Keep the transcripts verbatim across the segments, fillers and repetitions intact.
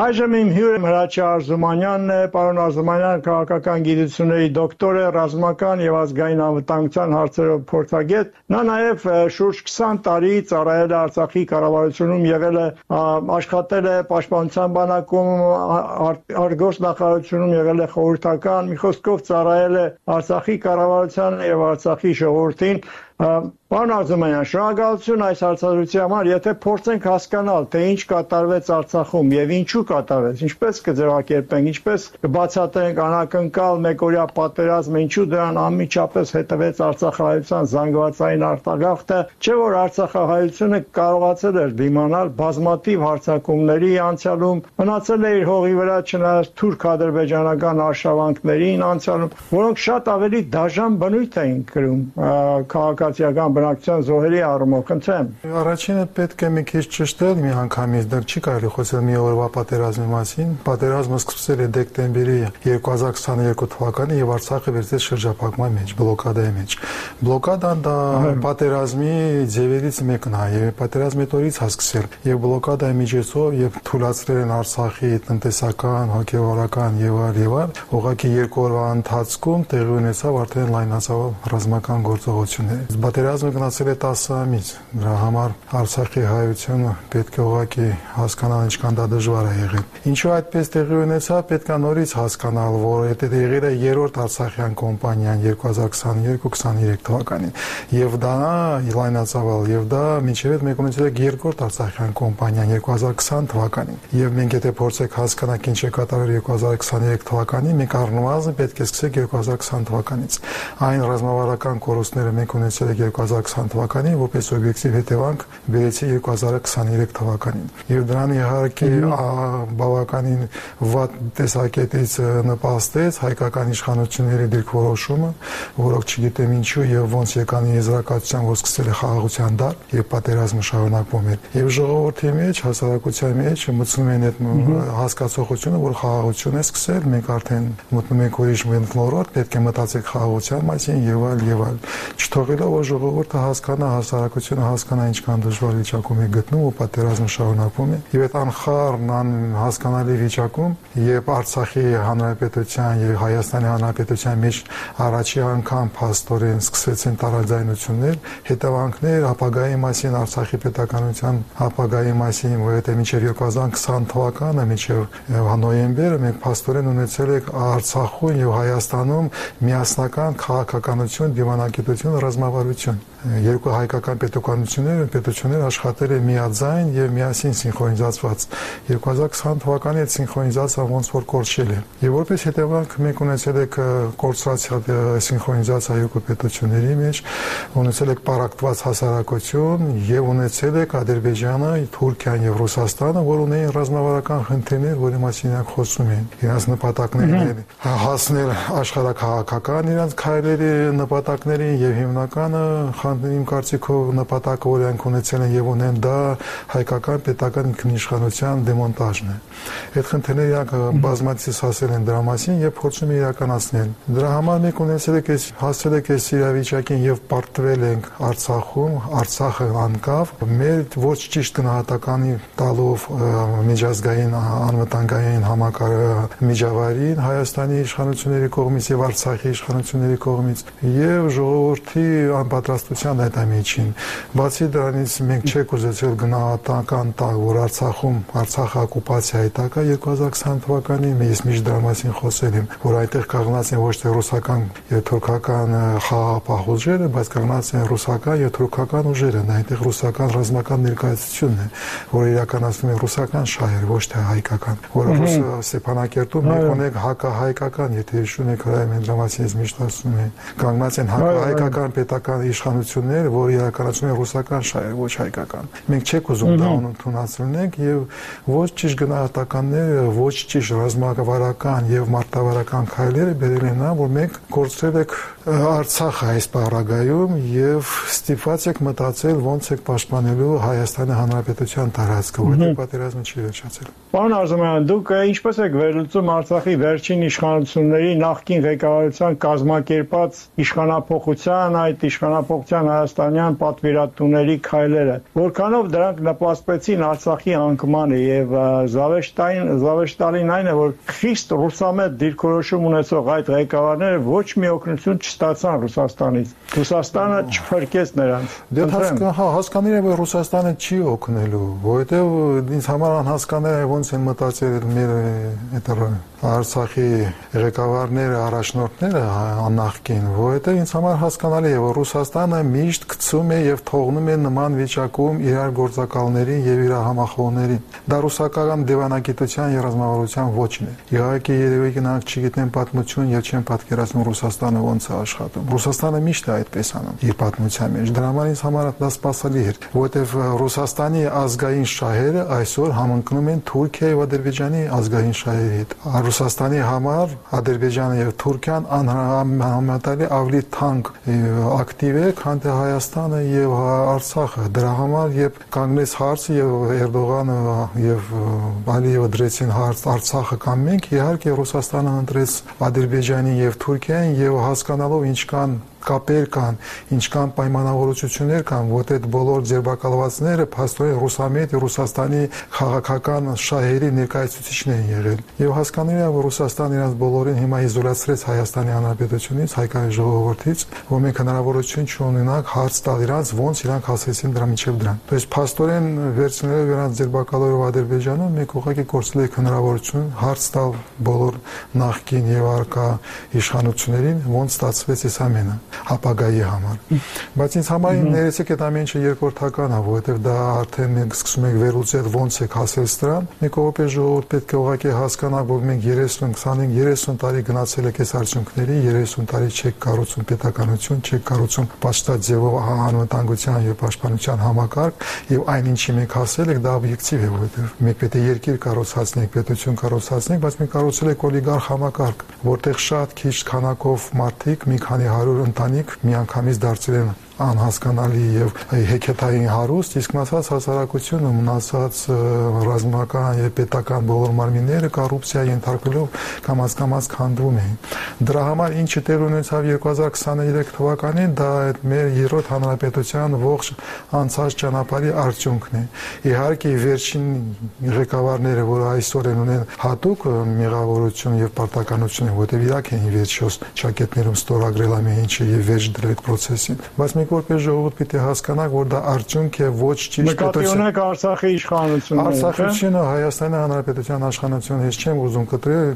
Այժմ իմ հյուրը Հրաչյա Արզումանյանն է, պարոն Արզումանյան քաղաքական գիտությունների դոկտոր է, ռազմական եւ ազգային անվտանգության հարցերով փորձագետ։ Նա նաեւ շուրջ քսան տարի ծառայել է Արցախի կառավարությունում, եղել է աշխատել է Պաշտպանության բանակում, արտգործնախարարությունում եղել է խորհրդական, մի խոսքով ծառայել է Արցախի կառավարությանը եւ Արցախի ժողովրդին։ Պարոն Արզումանյան, շնորհակալություն այս հարցազրույցի համար, եթե փորձենք հասկանալ, թե ինչ կատարվեց Արցախում եւ ինչու կատարվեց, ինչպես կձևակերպենք, ինչպես կբացատրենք անակնկալ մեկօրյա պատերազմը, ինչու դրան անմիջապես հետևեց Արցախահայության զանգվածային արտագաղթը, չէ՞ որ Արցախահայությունը կարողացել էր դիմանալ բազմաթիվ հարձակումների անցյալում, մնացել է իր հողի վրա չնայած թուրք-ադրբեջանական արշավանքներին անցյալում, որոնք շատ ավելի դաժան բնույթ էին կրում քաղաքացիական բնակչության զոհերի առումով, խնդրեմ։ Առաջինը պետք է մի քիչ ճշտել մի անգամից, դեռ չի կարելի խոսել մի օրվա պատերազմի մասին։ Պատերազմը սկսվել է դեկտեմբերի երկու հազար քսաներկու թվականին եւ Արցախը վերցրեց շրջափակման մեջ, բլոկադայի մեջ։ Բլոկադան դա պատերազմի ձևերից մեկն է, եւ պատերազմի հետորից է սկսել, եւ բլոկադայի միջոցով եւ թույլատրել են Արցախի տնտեսական, հոգեվարական եւ այլ եւ այլ, ուղղակի երկու օրվա ընթացքում տեղի ունեցավ արդեն լայնացավ ռազմական գործողությունները։ Պատերազմը գնացել է տասը ամիս, դրա համար Արցախի հայությունը պետք է ուղղակի հասկանալ ինչքան դա դժվար է եղել։ Ինչու այդպես տեղի ունեցավ, պետք է նորից հասկանալ, որ դա եղել է երրորդ Արցախյան կոմպանիան երկու հազար քսաներկու քսաներեք թվականին, եւ դա լայնացավ, եւ դա մինչեւ այդ մենք ունեցել ենք երկրորդ Արցախյան կոմպանիան երկու հազար քսան թվականին։ Եվ մենք եթե փորձենք հասկանալ ինչ է կատարել երկու հազար քսաներեք թվականին, մենք առնվազն պետք է սկսենք երկու հազար քսան թվականից։ Այն ռազմավարական կորուստները մենք ունեցել ենք երկու հազար քսան թվականին, որպես օբյեկտիվ հետևանք բերեցի երկու հազար քսաներեք թվականին։ Եվ դրան իհարկե բավականին վատ տեսակետից նպաստեց հայկական իշխանությունների դիրքորոշումը, որոնք չգիտեմ ինչու եւ ոնց եկան եզրակացության, որ սկսել է խաղաղության դար եւ պատերազմը շարունակվում էր։ Եվ ժողովրդի մեջ, հասարակության մեջ մտցնում են այդ հասկացողությունը, որ խաղաղություն է սկսել, մենք արդեն մտնում ենք ուրիշ մթնոլորտ, պետք է մտածենք խաղաղության մասին եւ այլ եւ այլ։ Չթողելով որ ժողովուրդը հասկանա, հասարակությունը հասկանա ինչքան դժվար վիճակում է գտնում ու պատերազմը շարունակվում է։ Եվ այդ անխառն անհասկանալի վիճակում, երբ Արցախի հանրապետության եւ Հայաստանի հանրապետության մեջ առաջի անգամ փաստորեն սկսեցին տարաձայնություններ, հետևանքներ ապագայի մասին, Արցախի պետականության ապագայի մասին, որովհետեւ մինչեւ երկու հազար քսան թվականը, մինչեւ նոյեմբերը մենք փաստորեն ունեցել ենք Արցախում եւ Հայաստանում միասնական քաղաքականություն, դիվանագիտություն, ռազմավարություն։ Երկու հայկական պետականությունները, պետությունները աշխատել են միաձայն եւ միասին սինխրոնիզացված։ երկու հազար քսան թվականի այդ սինխրոնիզացիա ոնց որ կորչել է։ Եվ որպես հետևանք մենք ունեցել ենք կորցրած սինխրոնիզացիա երկու պետությունների մեջ, ունեցել ենք պարակտված հասարակություն եւ ունեցել ենք Ադրբեջանը, Թուրքիան եւ Ռուսաստանը, որ ունեին ռազմավարական խնդիրներ, որի մասին նրանք խոսում են։ Իրենց նպատակներն հասնել աշխարհակաղակական իրենց քայլերի նպատակներին եւ հիմնականը իմ կարծիքով նպատակը որ նրանք ունեցել են եւ ունեն դա հայկական պետական ինքնիշխանության դեմոնտաժն է։ Այդ խնդիրները իրանք բազմացիվ ասել են դրա մասին եւ փորձում են իրականացնել։ Դրա համար մենք ունեցել ենք այս հասել ենք այս իրավիճակին եւ պարտվել ենք Արցախում, Արցախը անկավ մեր ոչ ճիշտ գնահատականի տալով միջազգային անվտանգային համակարգին Հայաստանի իշխանությունների կողմից եւ Արցախի իշխանությունների կողմից եւ ժողովրդի անպատրաստության այդ ամիջին։ Բացի դրանից մենք չենք ուզեցել գնահատական տալ, որ Արցախում Արցախը օկուպացիայի տակ է երկու հազար քսան թվականին, ես միշտ դրա մասին խոսել եմ, որ այնտեղ կանգնած են ոչ թե ռուսական եւ թուրքական խաղաղապահ ուժերը, բայց կանգնած են ռուսական եւ թուրքական ուժերը, այնտեղ ռուսական ռազմական ներկայացությունն է, որ իրականացնում է ռուսական շահեր, ոչ թե հայկական, որը Ստեփանակերտում մենք ունենք հակահայկական, եթե հիշում եք հրայեմ դրա մասին միշտ ասում են, կանգնած են հակահայկական պետական իշխանություններ, որ իրականացնում են ռուսական շահեր, ոչ հայկական։ Մենք չենք ուզում դա ընդունեցնենք եւ ոչ ճիշտ գնահատականները, ոչ ճիշտ ռազմավարական եւ մարտավարական քայլերը բերել են նա, որ մենք կորցրել ենք Արցախը այս պարագայում եւ ստիպված եք մտածել ոնց եք պաշտպանելու Հայաստանի Հանրապետության տարածքը, որտեղ պատերազմը չի վերջացել։ Պարոն Արզումանյան, դուք ինչպես եք վերլուծում Արցախի վերջին իշխանությունների նախկին ղեկավարության կազմակերպած իշխանափոխության, այդ իշխանափոխության հայաստանյան պատվիրատուների քայլերը, որքանով դրանք նպաստեցին Արցախի անկմանը եւ զավեշտային զավեշտալին այն է, որ խիստ ռուսամետ դիրքորոշում ունեցող այդ ղեկավարները ոչ մի օգնություն չստացան Ռուսաստանից։ Ռուսաստանը չփրկեց նրանց։ Դե հասկանալի է, որ Ռուսաստանը չի օգնելու, որովհետեւ ինձ համար անհասկանալի է ոնց են մտածել մեր այդ Արցախի ղեկավարները, առաջնորդները նախկին, որովհետեւ ինձ համար հասկանալի է, որ Ռուսաստանը միշտ գցում է եւ թողնում է նման վիճակում իրար գործակալներին եւ իր համախոհներին։ Դա ռուսական դիվանագիտության եւ ռազմավարության ոչն է։ Իհարկե երևի գնանք չգիտեն պատմություն եւ չեն պատկերացնում Ռուսաստանը ոնց է աշխատում։ Ռուսաստանը միշտ է այդպես անում իր պատմության մեջ։ Դրա համար ինձ համար դա սպասելի էր, որովհետեւ Ռուսաստանի ազգային շահերը այսօր համընկնում են Թուրքիայի եւ Ադրբեջանի ազգային շահերի հետ։ Ռուսաստանի համար Ադրբեջանը եւ Թուրքիան անհամեմատելի ավելի թանկ ակտիվ է, քան թե Հայաստանը եւ Արցախը։ Դրա համար երբ կանգնեց հարցը եւ Էրդողանը եւ Ալիևը դրեցին հարց Արցախը կամ մենք, իհարկե Ռուսաստանը ընտրեց Ադրբեջանի եւ Թուրքիային եւ հասկանալով ինչքան կապեր կան, ինչքան պայմանավորություններ կան, որտեղ բոլոր ձերբակալվածները փաստորեն ռուսամետ Ռուսաստանի քաղաքական շահերի ներկայացուցիչներ են եղել։ Եվ հասկանալի է, որ Ռուսաստանը իրենց բոլորին հիմա իզոլացրեց Հայաստանի Հանրապետությունից, հայկական ժողովրդից, որ մենք հնարավորություն չունենանք հարց տալ իրանց, ոնց իրանք հասեցին դրա միջև դրան։ То есть փաստորեն վերցնելով իրանց ձերբակալելով Ադրբեջանը, մենք ուղղակի կորցրել ենք հնարավորություն հարց տալ բոլոր նախկին եւ առկա իշխանություններին, ոնց ստացվեց այս ամենը ապագայի համար։ Բայց ինձ համար ներեցեք այդ ամեն ինչը երկրորդական է, որովհետև դա արդեն մենք սկսում ենք վերլուծել ոնց է հասել դրան։ Մենք օպե ժողովուրդ պետք է ուղղակի հասկանանք, որ մենք երեսուն, քսանհինգ երեսուն տարի գնացել ենք այս արդյունքների, երեսուն տարի չեք կառուցում պետականություն, չեք կառուցում պաշտած ձևով անվտանգության եւ պաշտպանության համակարգ, եւ այն ինչի մենք հասել ենք, դա օբյեկտիվ է, որովհետև մենք պետք է երկիր կառուցացնենք, պետություն կառուցացնենք, բայց մենք կառուցել ենք օլիգարխ համակարգ, որտեղ շատ քիչ քանակով մարդիկ, մի քանի հարյուր ընտանիք միանգամից դարձել են անհասկանալի եւ հեքիաթային հարուստ, իսկ մնացած հասարակությունը, մնացած ռազմական եւ պետական բոլոր մարմինները կոռուպցիայի ենթարկվելով կամաց-կամաց քանդվում էին։ Դրա համար ինչը տեղ ունեցավ երկու հազար քսաներեք թվականին, դա այդ մեր երրորդ հանրապետության ողջ անցած ճանապարհի արդյունքն է։ Իհարկե վերջին ղեկավարները, որ այսօր են ունեն հատուկ մեղավորություն եւ պարտականություն, որտեղ իրաք են վերջոս ճակետներում ստորագրել ամեն ինչը եւ վերջ դրել այդ process-ին։ Բայց մենք որպես ժողովուրդ պիտի հասկանանք, որ դա արդյունք է ոչ ճիշտ պետություն։ Նկատի ունեք Արցախի իշխանությունը։ Արցախությունը Հայաստանի Հանրապետության իշխանությունը ես չեմ ուզում կտրել,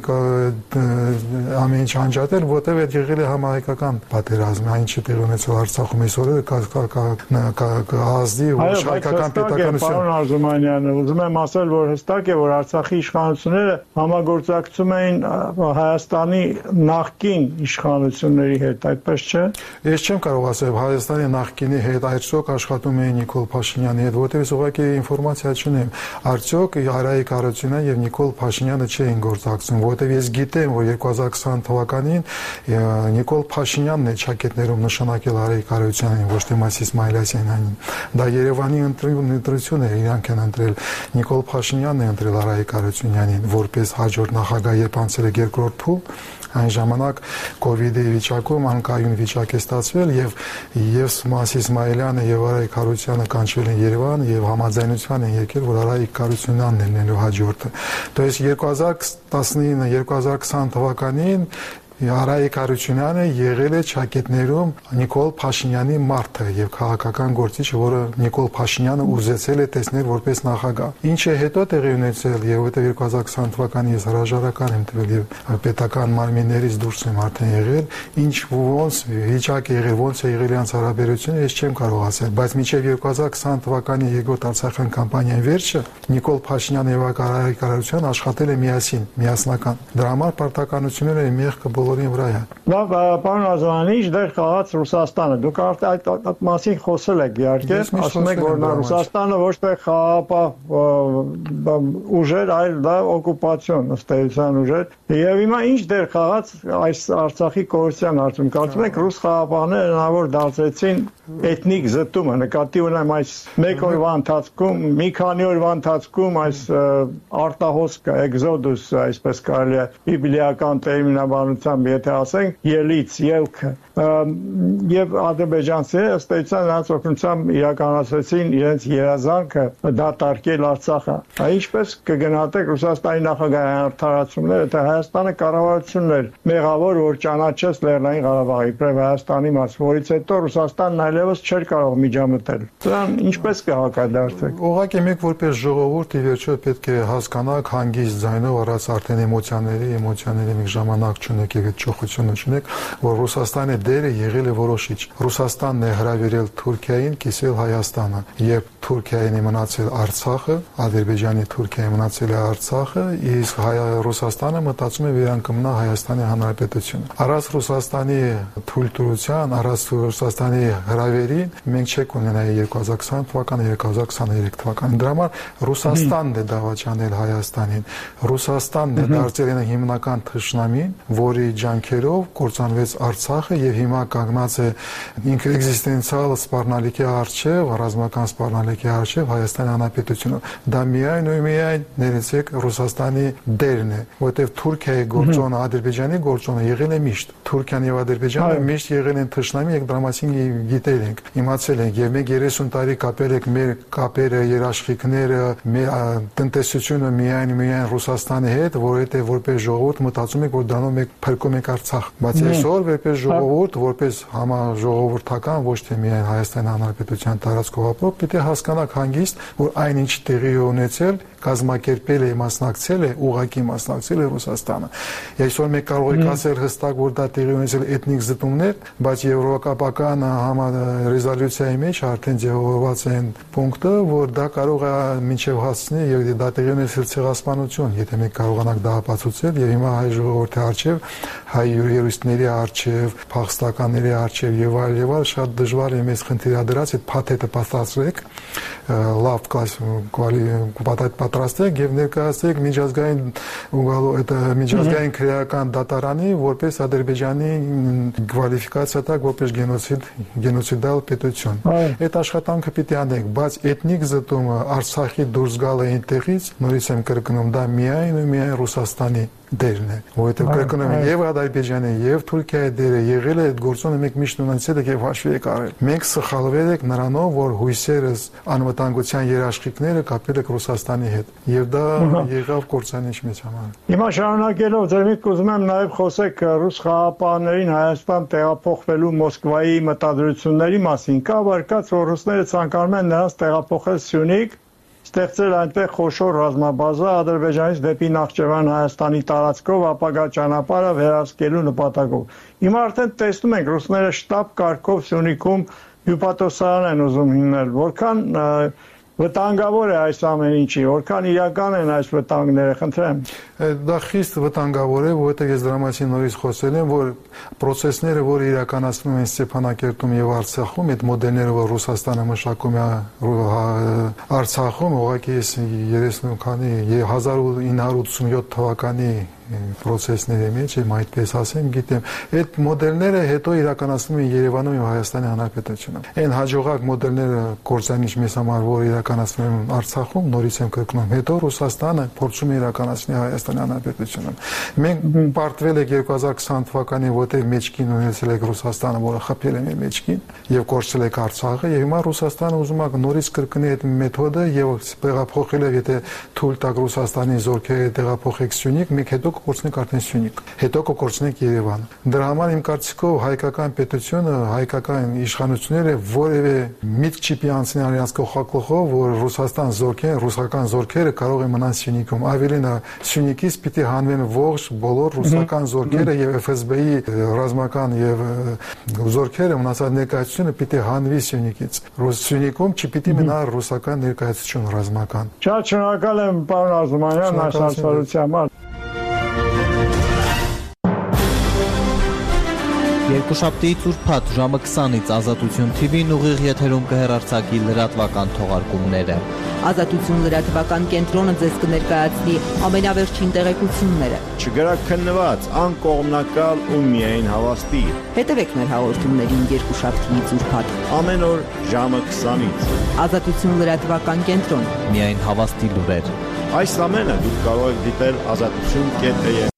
ամեն ինչ անջատել, որտեղ այդ եղել է համահայկական պատերազմ, այն ինչը տեղի ունեցել Արցախում այս օրերը ազդի ոչ հայկական պետականություն։ Պարոն Արզումանյան, ուզում եմ ասել, որ հստակ է, որ Արցախի իշխանությունները համագործակցում էին Հայաստանի նախկին իշխանությունների հետ, այդպես չէ։ Ես չեմ կարող ասել Հայաստանի նախկինի հետ արդյոք աշխատում էին Նիկոլ Փաշինյանի հետ, որտեղ ես ուղղակի ինֆորմացիա չունեմ, արդյոք Արայիկ Հարությունյանը եւ Նիկոլ Փաշինյանը չէին գործակցում, որտեղ ես գիտեմ, որ երկու հազար քսան թվականին Նիկոլ Փաշինյանն է ճակետներում նշանակել Արայիկ Հարությունյանին, ոչ թե Մասիս Իսմայիլյասյանին։ Դա Երևանի ընտրություն է, իրանք են ընտրել Նիկոլ Փաշինյանն է ընտրել Արայիկ Հարությունյանին որպես հաջորդ նախագահ, երբ անցել է երկրորդ փուլ, այն ժամանակ կոവിഡ്ի վիճակում անկայուն վիճակ է ստացվել եւ եւ Մասիս Իսմայիլյանը եւ Արայիկ Հարությունյանը կանչվել են Երևան եւ համաձայնության են եկել, որ Արայիկ Հարությունյանն է լինելու հաջորդը։ То есть երկու հազար տասնինը երկու հազար քսան թվականին Արայիկ Հարությունյանը եղել է ճակետներում Նիկոլ Փաշինյանի մարդը եւ քաղաքական գործիչը, որը Նիկոլ Փաշինյանը ուզեցել է տեսնել որպես նախագահ։ Ինչը հետո տեղի ունեցել եւ որտեղ երկու հազար քսան թվականին ես հրաժարական եմ տվել եւ պետական մարմիններից դուրս եմ արդեն եղել, ինչ ոնց վիճակ է եղել, ոնց է եղել իրենց հարաբերությունը, ես չեմ կարող ասել, բայց մինչեւ երկու հազար քսան թվականի երկրորդ Արցախյան կամպանիայի վերջը Նիկոլ Փաշինյանը եւ Արայիկ Հարությունյանը աշխատել են միասին, միասնական։ Դրա համար պարտականությունները մեղքը բոլորին վրա է։ Լավ, պարոն Ազոյան, ինչ դեր խաղաց Ռուսաստանը։ Դուք այդ այդ մասին խոսել եք, իհարկե, ասում եք, որ նա Ռուսաստանը ոչ թե խաղապահ ուժեր, այլ դա օկուպացիոն, ըստ էության ուժեր։ Եվ հիմա ինչ դեր խաղաց այս Արցախի կորուսյան հարցում։ Կարծում եք ռուս խաղապահները հնարավոր դարձեցին էթնիկ զտումը, նկատի ունեմ այս մեկ օրվա ընթացքում, մի քանի օրվա ընթացքում այս արտահոսքը, էկզոդուս, այսպես կարելի է բիբլիական տերմինաբանությամբ եթե ասենք, ելից, ելքը, եւ ադրբեջանցիները ըստ էության նրանց օգնությամբ իրականացրեցին իրենց երազանքը դատարկել Արցախը։ Ինչպես կգնահատեք Ռուսաստանի նախագահի արդարացումները, թե Հայաստանը կառավարությունն էր մեղավոր, որ ճանաչեց Լեռնային Ղարաբաղի իբրև Հայաստանի մաս, որից հետո Ռուսաստանն այլևս չէր կարող միջամտել։ Դրան ինչպես կհակադարձեք։ Ուղղակի մեկ որպես ժողովուրդ ի վերջո պետք է հասկանաք հանգիստ ձայնով առած արդեն էմոցիաների, էմոցիաների մի ժամանակ չունեք եւ այդ ճոխությունը չունեք, որ Ռուսաստանի դերը եղել է որոշիչ։ Ռուսաստանն է հրավիրել Թուրքիային կիսել Հայաստանը, եւ Թուրքիային է մնացել Արցախը, Ադրբեջանի Թուրքիայի մնացել է Արցախը, իսկ Ռուսաստանը մտածում է իրան կմնա Հայաստանի Հանրապետությունը։ Առանց Ռուսաստանի թույլտվության, առանց Ռուսաստանի հրավերին մենք չենք ունենայի երկու հազար քսան թվականը, երկու հազար քսաներեք թվականը։ Դրա համար Ռուսաստանն է դավաճանել Հայաստանին։ Ռուսաստանն է դարձել հիմնական թշնամին, որի ջանքերով կործանվեց Արցախը եւ հիմա կանգնած է ինքը էգզիստենցիալ սպառնալիքի առջև, ռազմական սպառնալիքի առջև Հայաստանի Հանրապետությունը։ Դա միայն ու միայն ներեցեք Ռուսաստանի դերն է, որտեղ Թուրքիայի գործոնը, Ադրբեջանի գործոնը եղել է միշտ։ Թուրքիան եւ Ադրբեջանը միշտ եղել են թշնամի, եւ դրա մասին գիտել ենք, իմացել ենք եւ մենք երեսուն տարի կապել ենք մեր կապերը, երաշխիքները, մեր տնտեսությունը միայն միայն Ռուսաստանի հետ, որովհետեւ որպես ժողովուրդ մտածում ենք, որ դրանով մենք փրկում ենք Արցախ։ Բայց այսօր որպես ժողովուրդ, որպես համաժողովրդական, ոչ թե միայն Հայաստանի Հանրապետության տարածքով ապրող, պիտի հասկանաք հանգիստ, որ այնինչ տեղի ունեցել, կազմակերպել է, մասնակցել է, ուղղակի մասնակցել է Ռուսաստանը։ Այսօր մենք կարող ենք ասել հստակ, որ դա տեղի ունեցել էթնիկ զտումներ, բայց եվրոպական ռեզոլյուցիայի մեջ արդեն ձևավորված է պունկտը, որ դա կարող է մինչև հասցնել եւ դա տեղի ունեցել ցեղասպանություն, եթե մենք կարողանանք դա ապացուցել եւ հիմա հայ ժողովրդի արչեւ, հայ յուրիստների արչեւ, փախստականների արչեւ եւ այլ եւ այլ շատ դժվար է մեզ խնդիրադրած այդ փաթեթը պատրաստեք, լավ պատրաստեք եւ ներկայացրեք միջազգային այդ միջազգային քրեական դատարանի որպես Ադրբեջանի կվալիֆիկացիա տակ որպես գենոցիդ գենոցիդալ պետություն։ Այդ աշխատանքը պիտի անենք, բայց էթնիկ զտումը Արցախի դուրս գալը այնտեղից նորից եմ կրկնում, դա միայն ու միայն Ռուսաստանի դերն է, որովհետև կրկնում եմ եւ Ադրբեջանի եւ Թուրքիայի դերը եղել է այդ գործոնը մենք միշտ ունեցել ենք եւ հաշվի եք առել։ Մենք սխալվել ենք նրանով, որ հույսերս անվտանգության երաշխիքները կապել եք Ռուսաստանի հետ եւ դա եղավ կործանիչ մեծ համար։ Հիմա շարունակելով ձեր ուզում եմ նաեւ խոսեք ռուս խաղապահներին Հայաստան տեղափոխվելու Մոսկվայի մտադրությունների մասին։ Կա վարկած, որ ռուսները ցանկանում են նրանց տեղափոխել Սյունիք, ստեղծել այնտեղ խոշոր ռազմաբազա Ադրբեջանից դեպի Նախճեվան Հայաստանի տարածքով ապագա ճանապարհը վերահսկելու նպատակով։ Հիմա արդեն տեսնում ենք ռուսները շտաբ կարգով Սյունիքում հյուպատոսարան են ուզում հիմնել, որքան վտանգավոր է այս ամեն ինչի, որքան իրական են այս վտանգները, խնդրեմ։ Դա խիստ վտանգավոր է, որովհետև ես դրա մասին նորից խոսել եմ, որ process-ները, որ իրականացնում են Ստեփանակերտում եւ Արցախում, այդ մոդելները, որ Ռուսաստանը մշակում է Արցախում, ուղղակի ես երեսուն քանի հազար ինը հարյուր ութսունյոթ թվականի process-ների մեջ եմ այդպես ասեմ, գիտեմ, այդ մոդելները հետո իրականացնում են Երևանում եւ Հայաստանի Հանրապետությունում։ Այն հաջողակ մոդելները կործանիչ մեզ համար, որ իրականացնում են Արցախում, նորից եմ կրկնում, հետո Ռուսաստանը փորձում է իրականացնել Հայաստանի Հանրապետությունում։ Մենք պարտվել ենք երկու հազար քսան թվականին, որտեղ մեջքին ունեցել եք Ռուսաստանը, որը խփել է մեր մեջքին եւ կորցրել եք Արցախը, եւ հիմա Ռուսաստանը ուզում է նորից կրկնել այդ մեթոդը եւ տեղափոխել է, եթե թույլ տակ Ռուսաստանի զորքերը տեղափոխեք Սյունիք, մենք հետո կորցնենք արդեն Սյունիք, հետո կորցնենք Երևան։ Դրա համար իմ կարծիքով հայկական պետությունը, հայկական իշխանությունները որևէ միտք չի պիանցնի առանց կողակողով, որ Ռուսաստան զորքերը, ռուսական զորքերը կարող են մնալ Սյունիքում։ Ավելին Սյունիքից պիտի հանվեն ողջ բոլոր ռուսական զորքերը եւ Էֆ Էս Բի-ի ռազմական եւ զորքերը մնացած ներկայացությունը պիտի հանվի Սյունիքից։ Սյունիքում չպիտի մնա ռուսական ներկայացություն ռազմական։ Շատ շնորհակալ եմ պարոն Ազոմյանյան այս հարցազրույցի համար։ Երկուշաբթիից ուրբաթ ժամը քսանից Ազատություն թի վին ուղիղ եթերում կհեռարձակի լրատվական թողարկումները։ Ազատություն լրատվական կենտրոնը ձեզ կներկայացնի ամենավերջին տեղեկությունները։ Չգրաքննված, անկողմնակալ ու միայն հավաստի։ Հետևեք մեր հաղորդումներին երկուշաբթիից ուրբաթ Ամեն օր ժամը քսանից։ Ազատություն լրատվական կենտրոն։ Միայն հավաստի լուրեր։ Այս ամենը դուք կարող եք դիտել ազատություն կետ է